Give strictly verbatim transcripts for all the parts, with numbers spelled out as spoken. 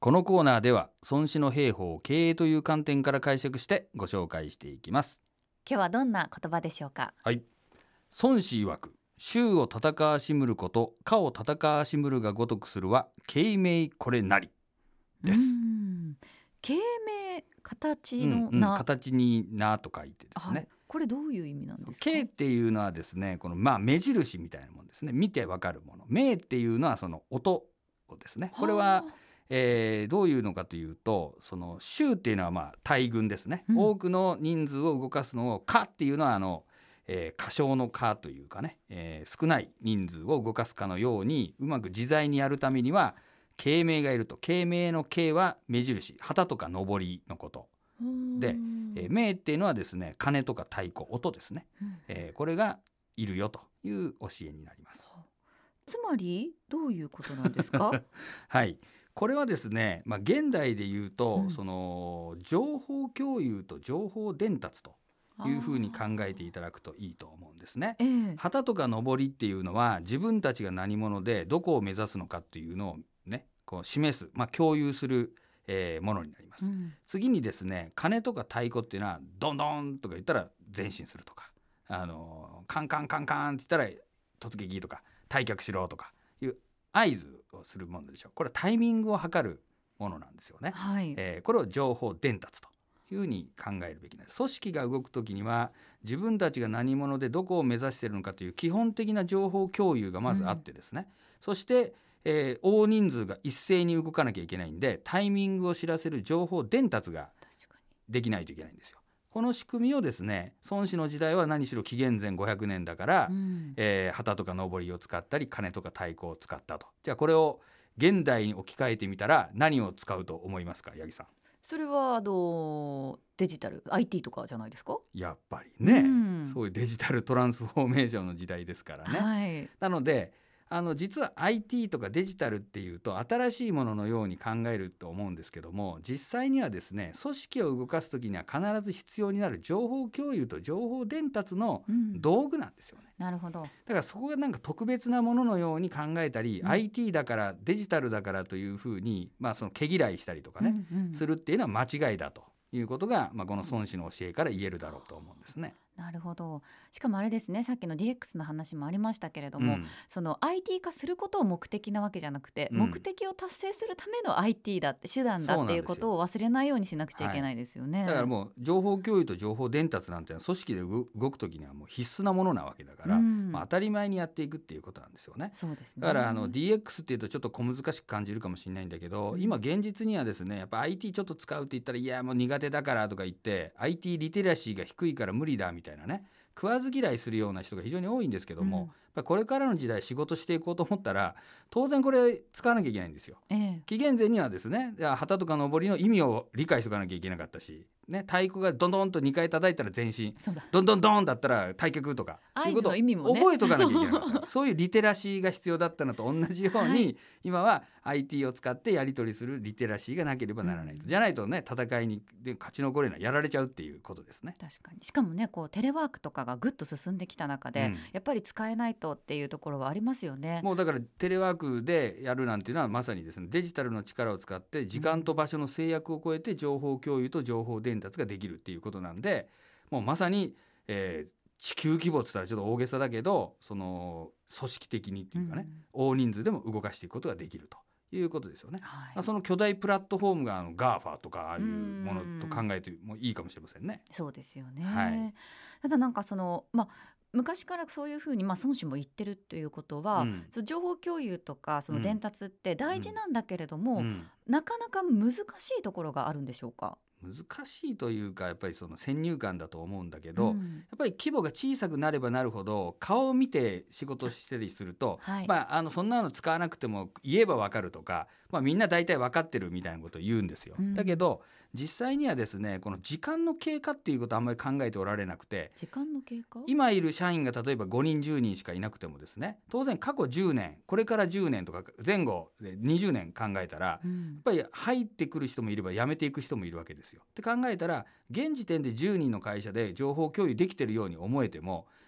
このコーナーでは孫子の兵法を経営という観点から解釈してご紹介していきます。 今日はどんな言葉でしょうか。 はい、孫子曰く、周を戦わしむること、家を戦わしむるがごとくするは敬命これなりです。 うーん敬命、形のうんうん、 名、 形に名と書いてですね、 はい、これどういう意味なんですか。 敬っていうのはですね、このまあ目印みたいなものですね。見てわかるもの。命っていうのはその音ですね。これはえー、どういうのかというと、その衆っていうのはまあ大軍ですね、うん、多くの人数を動かすのを家っていうのはあの、えー、過小の家というかね、えー、少ない人数を動かすかのようにうまく自在にやるためには敬命がいると。敬命の敬は目印、旗とか上りのことで、えー、命っていうのはですね、鐘とか太鼓、音ですね、うん、えー、これがいるよという教えになります。 つまりどういうことなんですか。 はい、これはですね、まあ、現代で言うと、 うん、 その情報共有と情報伝達というふうに考えていただくといいと思うんですね。 ええ、 旗とか上りっていうのは自分たちが何者でどこを目指すのかっていうのをね、こう示す、まあ、共有する、えー、ものになります、うん、次にですね、鐘とか太鼓っていうのはドンドンとか言ったら前進するとか、あのカンカンカンカンって言ったら突撃とか退却しろとかいう合図をするものでしょう。これはタイミングを測るものなんですよね、はい、えー、これを情報伝達というふうに考えるべきです。組織が動くときには自分たちが何者でどこを目指しているのかという基本的な情報共有がまずあってですね、うん、そして、えー、大人数が一斉に動かなきゃいけないんで、タイミングを知らせる情報伝達ができないといけないんですよ。この仕組みをですね、孫子の時代は何しろ紀元前ごひゃくねんだから、うん、えー、旗とか上りを使ったり鐘とか太鼓を使ったと。じゃあこれを現代に置き換えてみたら何を使うと思いますか、八木さん。 それはあのデジタル アイティー とかじゃないですか。 やっぱりね、うん、そういうデジタルトランスフォーメーションの時代ですからね、はい、なのであの実は アイティー とかデジタルっていうと新しいもののように考えると思うんですけども、実際にはですね、組織を動かすときには必ず必要になる情報共有と情報伝達の道具なんですよね、 うん、なるほど。 だからそこがなんか特別なもののように考えたり、うん、アイティー だからデジタルだからというふうに、まあ、その毛嫌いしたりとかね、うんうん、するっていうのは間違いだということが、まあ、この孫子の教えから言えるだろうと思うんですね。 なるほど。しかもあれですね、さっきの ディーエックス の話もありましたけれども、うん、その アイティー 化することを目的なわけじゃなくて、うん、目的を達成するための アイティー だって手段だっていうことを忘れないようにしなくちゃいけないですよね、はい、 だからもう情報共有と情報伝達なんてのは組織で動くときにはもう必須なものなわけだから、うんまあ、当たり前にやっていくっていうことなんですよね。 そうですね。 だからあの ディーエックス っていうとちょっと小難しく感じるかもしれないんだけど、うん、今現実にはですね、やっぱ アイティー ちょっと使うって言ったらいやもう苦手だからとか言って アイティー リテラシーが低いから無理だみたいなね、食わず嫌いするような人が非常に多いんですけども、うん、やっぱこれからの時代仕事していこうと思ったら当然これ使わなきゃいけないんですよ、ええ、紀元前にはですね、旗とか上りの意味を理解しておかなきゃいけなかったし、ね、太鼓がドンドンとにかい叩いたら前進、ドンドンドンだったら退却とかいうことを覚えとかなきゃいけなかった、そういうリテラシーが必要だったのと同じように、はい、今は アイティー を使ってやり取りするリテラシーがなければならないと、うん、じゃないとね、戦いにで勝ち残れない、やられちゃうっていうことですね。 確かに。しかもね、こうテレワークとかがぐっと進んできた中で、うん、やっぱり使えないとっていうところはありますよね。 もうだからテレワークでやるなんていうのはまさにですね、デジタルの力を使って時間と場所の制約を超えて情報共有と情報伝達ができるっていうことなんで、もうまさに、えー、地球規模って言ったらちょっと大げさだけど、その組織的にっていうかね、うん、大人数でも動かしていくことができるということですよね、はい、その巨大プラットフォームがあの ガーファ とかああいうものと考えてもいいかもしれませんね。 そうですよね、 はい、 ただなんかその、まあ昔からそういうふうに、まあ、孫子も言ってるということは、うん、その情報共有とかその伝達って大事なんだけれども、うんうん、なかなか難しいところがあるんでしょうか。 難しいというか、やっぱりその先入観だと思うんだけど、うん、やっぱり規模が小さくなればなるほど顔を見て仕事したりすると、はい、まあ、あのそんなの使わなくても言えば分かるとか、まあ、みんな大体分かってるみたいなことを言うんですよ、うん、だけど実際にはですね、この時間の経過っていうことはあんまり考えておられなくて、 時間の経過、 今いる社員が例えばごにんじゅうにんしかいなくてもですね、当然過去じゅうねん、これからじゅうねんとか前後でにじゅうねん考えたら、うん、やっぱり入ってくる人もいれば辞めていく人もいるわけですよ。って考えたら現時点でじゅうにんの会社で情報共有できてるように思えても、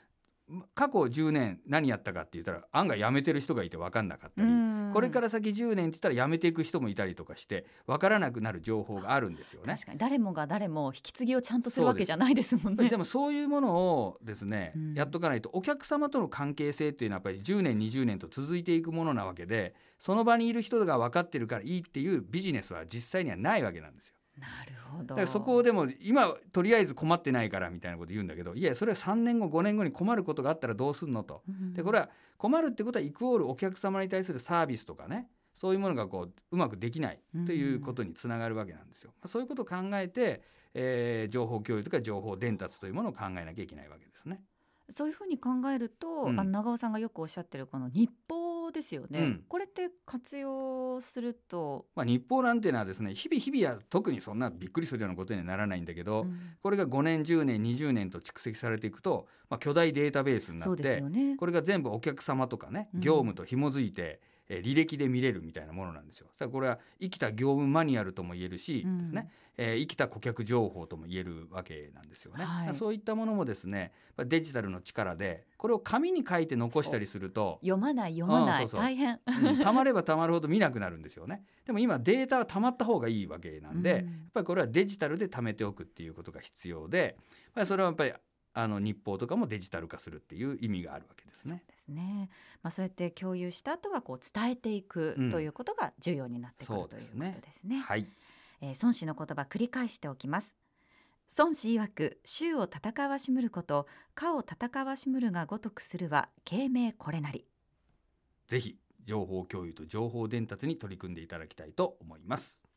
過去じゅうねん何やったかって言ったら案外辞めてる人がいて分かんなかったり、これから先じゅうねんって言ったら辞めていく人もいたりとかして分からなくなる情報があるんですよね。 確かに誰もが誰も引き継ぎをちゃんとするわけじゃないですもんね。 で, でもそういうものをですね、 うん、 やっとかないとお客様との関係性っていうのはやっぱりじゅうねんにじゅうねんと続いていくものなわけで、その場にいる人が分かってるからいいっていうビジネスは実際にはないわけなんですよ。 なるほど。 だからそこでも今とりあえず困ってないからみたいなこと言うんだけど、いやそれはさんねんごごねんごに困ることがあったらどうすんのと、うん、でこれは困るってことはイコールお客様に対するサービスとかね、そういうものがこううまくできないということにつながるわけなんですよ、うん、そういうことを考えて、えー、情報共有とか情報伝達というものを考えなきゃいけないわけですね。 そういうふうに考えると、 うん、 あの長尾さんがよくおっしゃってるこの日報ですよね、うん、これって活用すると、 まあ、日報なんていうのはですね、日々日々は特にそんなびっくりするようなことにはならないんだけど、うん、これがごねんじゅうねんにじゅうねんと蓄積されていくと、まあ、巨大データベースになって、そうですよね、これが全部お客様とかね、業務と紐づいて、うん、えー、履歴で見れるみたいなものなんですよ。これは生きた業務マニュアルとも言えるし、うんですね、えー、生きた顧客情報とも言えるわけなんですよね、はい、そういったものもですねデジタルの力でこれを紙に書いて残したりすると読まない読まない、うん、そうそう大変、 うん、溜まれば溜まるほど見なくなるんですよね。でも今データは溜まった方がいいわけなんで、うん、やっぱりこれはデジタルで溜めておくっていうことが必要で、それはやっぱりあの日報とかもデジタル化するっていう意味があるわけですね。 そうですね、まあ、そうやって共有した後はこう伝えていくということが重要になってくる、うん、ということですね。 はい、 えー、孫子の言葉繰り返しておきます。孫子曰く、衆を戦わしむること家を戦わしむるがごとくするは啓明これなり。 ぜひ情報共有と情報伝達に取り組んでいただきたいと思います。